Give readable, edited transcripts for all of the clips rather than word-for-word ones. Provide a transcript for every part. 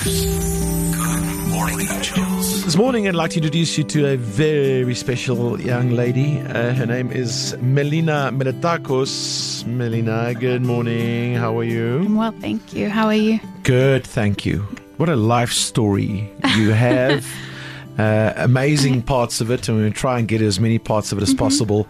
Good morning, Angels. This morning, I'd like to introduce you to a very special young lady. Her name is Melina Miletakos. Melina, good morning. How are you? I'm well, thank you. How are you? Good, thank you. What a life story you have. Amazing parts of it, and we'll try and get as many parts of it as possible.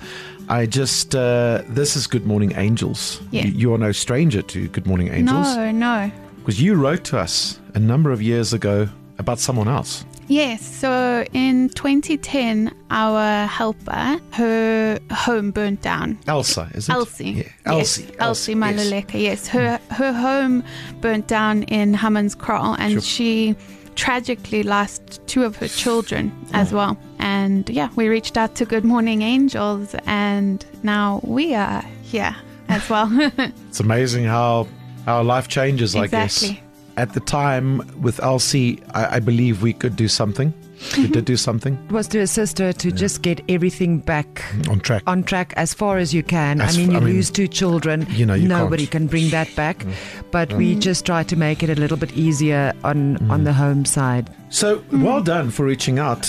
This is Good Morning Angels. Yeah. You are no stranger to Good Morning Angels. No. Because you wrote to us a number of years ago about someone else. Yes, so in 2010, our helper, her home burnt down. Elsa, is it? Elsie. Yeah. Yes. Elsie Maluleka, yes. Her home burnt down in Hammanskraal, and she tragically lost two of her children as well. And yeah, we reached out to Good Morning Angels, and now we are here as well. It's amazing how our life changes, I guess. Exactly. At the time with Elsie, I believe we could do something. We did do something. It was to assist her to just get everything back On track. as far as you can. You lose two children. You nobody can't. can bring that back. But we just try to make it a little bit easier on the home side. So well done for reaching out,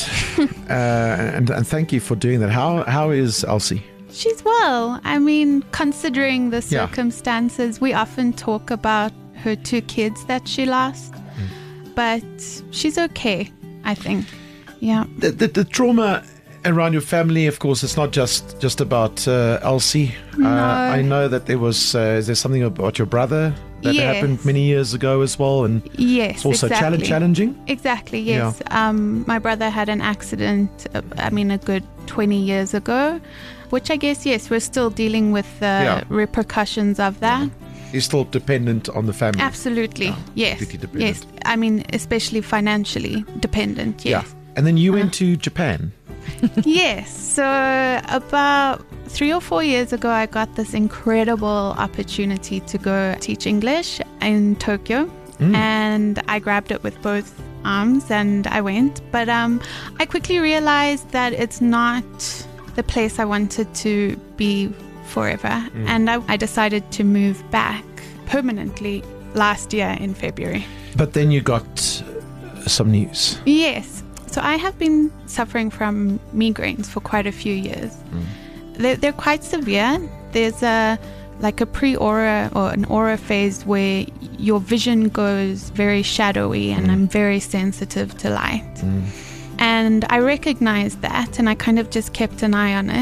and thank you for doing that. How is Elsie? She's well. Considering the circumstances, we often talk about her two kids that she lost, but she's okay, I think. Yeah. The trauma around your family, of course, it's not just about Elsie. No. I know that there was is there something about your brother that happened many years ago as well, and yes, it's also exactly. challenging. Exactly, yes. My brother had an accident, a good 20 years ago, which I guess, yes, we're still dealing with the repercussions of that. You're still dependent on the family. Absolutely, yes. Completely dependent. Yes, especially financially dependent, yes. Yeah. And then you went to Japan. Yes, so about 3 or 4 years ago, I got this incredible opportunity to go teach English in Tokyo, and I grabbed it with both arms and I went. But I quickly realized that it's not the place I wanted to be forever, and I decided to move back permanently last year in February. But then you got some news. Yes. So I have been suffering from migraines for quite a few years. They're quite severe. There's a pre-aura or an aura phase where your vision goes very shadowy, and I'm very sensitive to light. And I recognized that, and I kind of just kept an eye on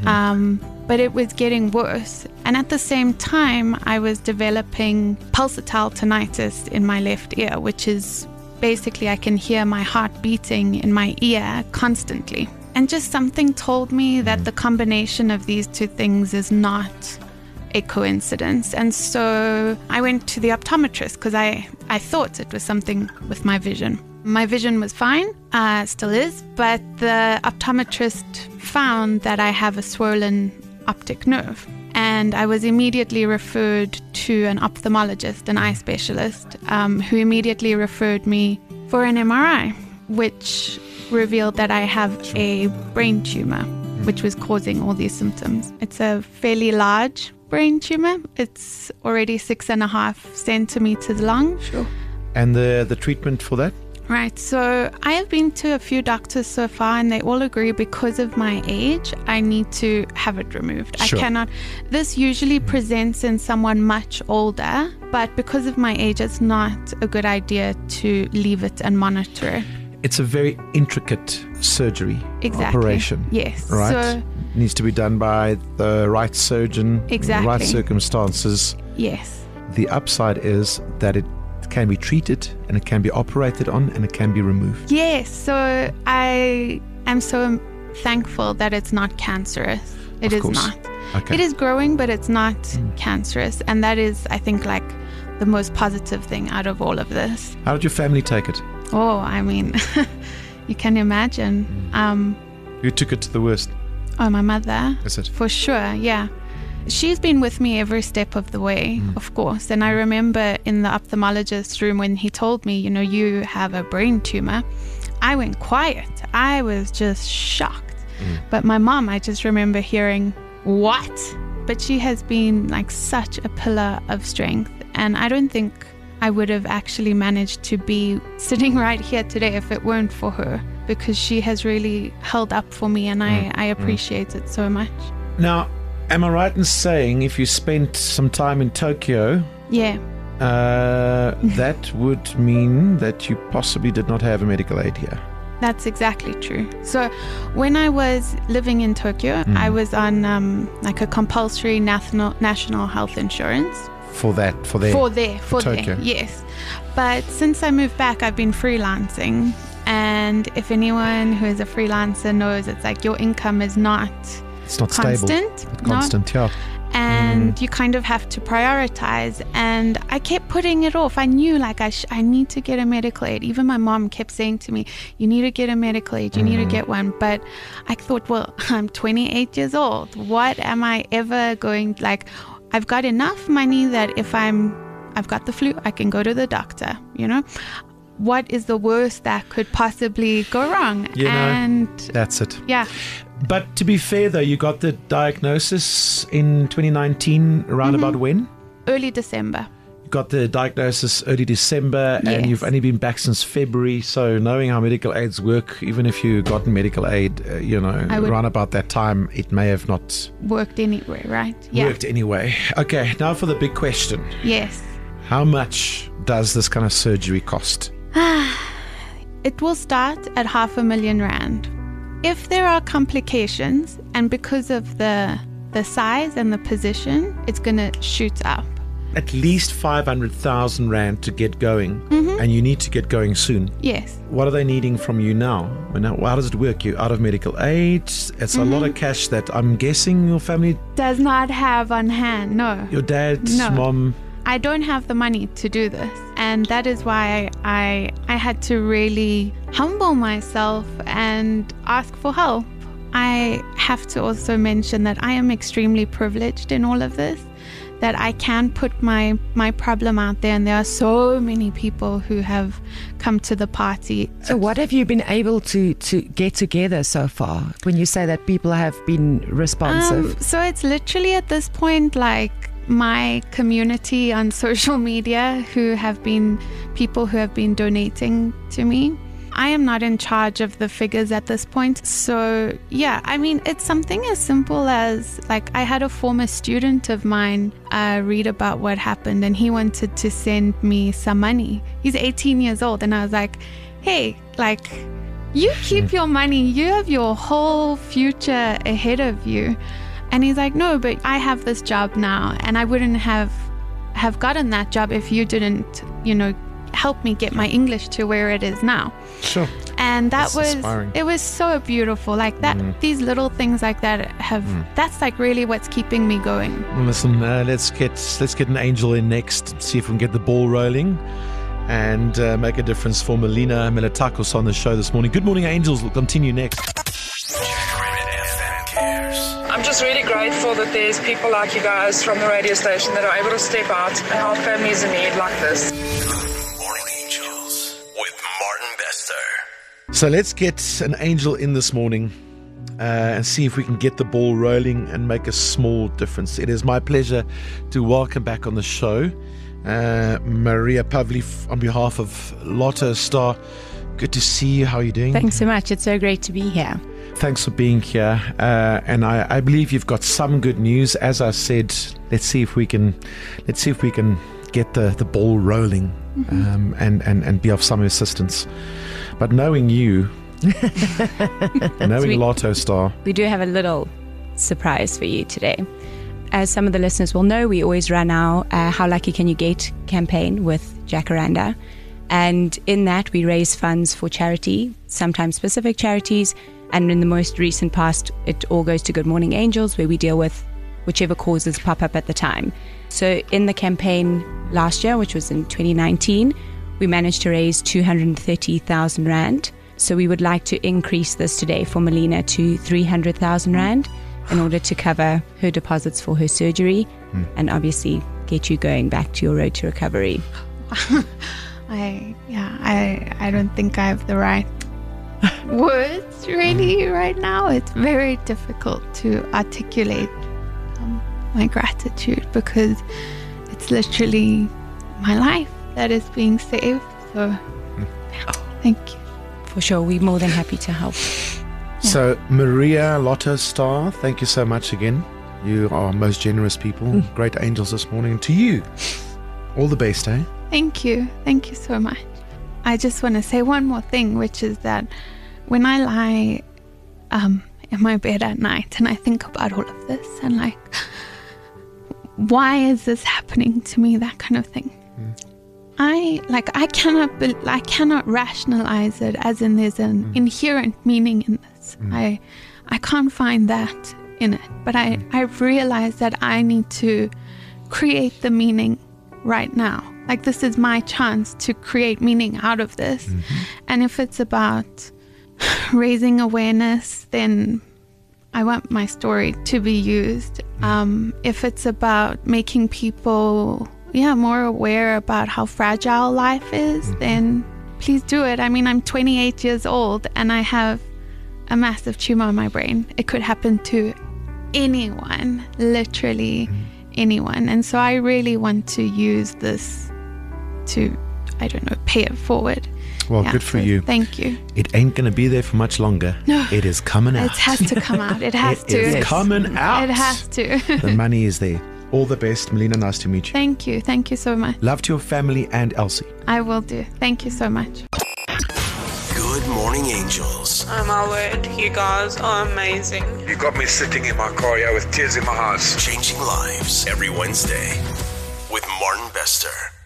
it. But it was getting worse. And at the same time, I was developing pulsatile tinnitus in my left ear, which is basically I can hear my heart beating in my ear constantly. And just something told me that the combination of these two things is not a coincidence. And so I went to the optometrist because I thought it was something with my vision. My vision was fine, still is, but the optometrist found that I have a swollen optic nerve. And I was immediately referred to an ophthalmologist, an eye specialist, who immediately referred me for an MRI, which revealed that I have a brain tumor, which was causing all these symptoms. It's a fairly large brain tumor. It's already 6.5 centimeters long. Sure. And the treatment for that? Right, so I have been to a few doctors so far, and they all agree because of my age, I need to have it removed. Sure. I cannot. This usually presents in someone much older, but because of my age, it's not a good idea to leave it and monitor it. It's a very intricate surgery operation. Yes. Right? So, it needs to be done by the right surgeon, Exactly. the right circumstances. yes. The upside is that it can be treated, and it can be operated on, and it can be removed. Yes, so I am so thankful that it's not cancerous. It is not. Okay. It is growing, but it's not cancerous. And that is, I think, the most positive thing out of all of this. How did your family take it? Oh, you can imagine. Who took it to the worst? Oh, my mother. Is it? For sure, yeah. She's been with me every step of the way, of course. And I remember in the ophthalmologist's room when he told me, you have a brain tumor, I went quiet. I was just shocked. But my mom, I just remember hearing, what? But she has been like such a pillar of strength. And I don't think I would have actually managed to be sitting right here today if it weren't for her, because she has really held up for me, and I appreciate it so much. Now, am I right in saying if you spent some time in Tokyo, Yeah. that would mean that you possibly did not have a medical aid here? That's exactly true. So when I was living in Tokyo, I was on like a compulsory national health insurance. For there. For Tokyo. there, yes. But since I moved back, I've been freelancing. And if anyone who is a freelancer knows, it's like your income is not It's not constant. stable. Constant, yeah. And you kind of have to prioritize. And I kept putting it off. I knew like I need to get a medical aid. Even my mom kept saying to me, you need to get a medical aid. You need to get one. But I thought, well, I'm 28 years old. What am I ever going, like, I've got enough money that if I've got the flu, I can go to the doctor, you know? What is the worst that could possibly go wrong? And that's it. Yeah. But to be fair, though, you got the diagnosis in 2019, around about when? Early December. You got the diagnosis early December, and Yes. you've only been back since February. So knowing how medical aids work, even if you gotten medical aid, around about that time, it may have not Worked anyway, right? Yeah. worked anyway. Okay, now for the big question. Yes. How much does this kind of surgery cost? It will start at R500,000. If there are complications, and because of the size and the position, it's going to shoot up. At least 500,000 Rand to get going, and you need to get going soon. Yes. What are they needing from you now? How does it work? You're out of medical aid. It's a lot of cash that I'm guessing your family, Does not have on hand, no. your dad, No. mom. I don't have the money to do this. And that is why I had to really humble myself and ask for help. I have to also mention that I am extremely privileged in all of this, that I can put my problem out there, and there are so many people who have come to the party. So what have you been able to get together so far when you say that people have been responsive? So it's literally at this point like my community on social media people who have been donating to me. I am not in charge of the figures at this point. So yeah, I mean, it's something as simple as like I had a former student of mine read about what happened, and he wanted to send me some money. He's 18 years old, and I was like, hey, like, you keep your money. You have your whole future ahead of you. And he's like, no, but I have this job now, and I wouldn't have gotten that job if you didn't, help me get my English to where it is now. Sure. And That's inspiring. it was so beautiful. Like that, these little things like that that's like really what's keeping me going. Well, listen, let's get an angel in next, see if we can get the ball rolling and make a difference for Melina Militakos on the show this morning. Good morning, angels. We'll continue next. I'm just really grateful that there's people like you guys from the radio station that are able to step out and help families in need like this. Morning Angels with Martin Bester. So let's get an angel in this morning and see if we can get the ball rolling and make a small difference. It is my pleasure to welcome back on the show Maria Pavley on behalf of Lotto Star. Good to see you. How are you doing? Thanks so much. It's so great to be here. Thanks for being here. And I believe you've got some good news. As I said, let's see if we can get the ball rolling and be of some assistance. But knowing you, knowing Lotto Star, We do have a little surprise for you today. As some of the listeners will know, we always run our How Lucky Can You Get campaign with Jacaranda. And in that, we raise funds for charity, sometimes specific charities. And in the most recent past, it all goes to Good Morning Angels, where we deal with whichever causes pop up at the time. So in the campaign last year, which was in 2019, we managed to raise 230,000 Rand. So we would like to increase this today for Melina to 300,000 Rand in order to cover her deposits for her surgery and obviously get you going back to your road to recovery. I don't think I have the right words really right now. It's very difficult to articulate my gratitude because it's literally my life that is being saved. So, yeah, thank you. For sure, we're more than happy to help. So, Maria Lotto Star, thank you so much again. You are most generous people. Great angels this morning. And to you, all the best, eh? Thank you. Thank you so much. I just want to say one more thing, which is that when I lie in my bed at night and I think about all of this and like, why is this happening to me? That kind of thing. I cannot rationalize it as in there's an inherent meaning in this. I can't find that in it. But I've realized that I need to create the meaning right now. Like, this is my chance to create meaning out of this. And if it's about raising awareness, then I want my story to be used. If it's about making people more aware about how fragile life is, then please do it. I mean, I'm 28 years old and I have a massive tumor on my brain. It could happen to anyone, literally anyone. And so I really want to use this to, pay it forward. Well, good for you. Thank you. It ain't going to be there for much longer. No. It is coming out. It has to come out. It has to. It is coming out. It has to. The money is there. All the best, Melina. Nice to meet you. Thank you. Thank you so much. Love to your family and Elsie. I will do. Thank you so much. Good morning, angels. Oh my word, you guys are amazing. You got me sitting in my car, with tears in my eyes. Changing lives every Wednesday with Martin Bester.